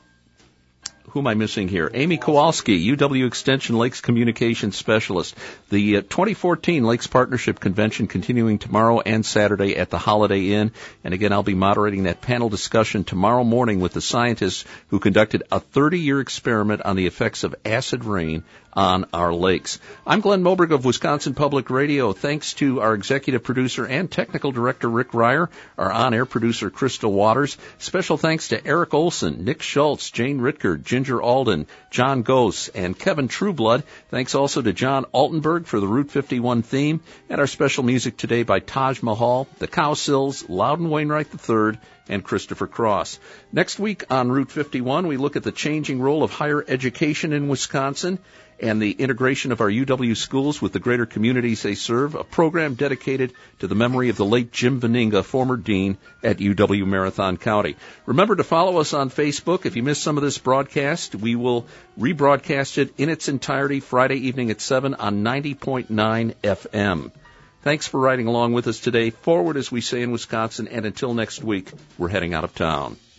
who am I missing here? Amy Kowalski, U W Extension Lakes Communications Specialist. The uh, twenty fourteen Lakes Partnership Convention continuing tomorrow and Saturday at the Holiday Inn. And again, I'll be moderating that panel discussion tomorrow morning with the scientists who conducted a thirty-year experiment on the effects of acid rain on our lakes. I'm Glenn Moberg of Wisconsin Public Radio. Thanks to our executive producer and technical director, Rick Ryer, our on-air producer, Crystal Waters. Special thanks to Eric Olson, Nick Schultz, Jane Ritker, Ginger Alden, John Gose, and Kevin Trueblood. Thanks also to John Altenberg for the Route fifty-one theme, and our special music today by Taj Mahal, the Cowsills, Loudon Wainwright the third, and Christopher Cross. Next week on Route fifty-one, we look at the changing role of higher education in Wisconsin and the integration of our U W schools with the greater communities they serve, a program dedicated to the memory of the late Jim Veninga, former dean at U W Marathon County. Remember to follow us on Facebook. If you missed some of this broadcast, we will rebroadcast it in its entirety Friday evening at seven on ninety point nine F M. Thanks for riding along with us today. Forward, as we say in Wisconsin, and until next week, we're heading out of town.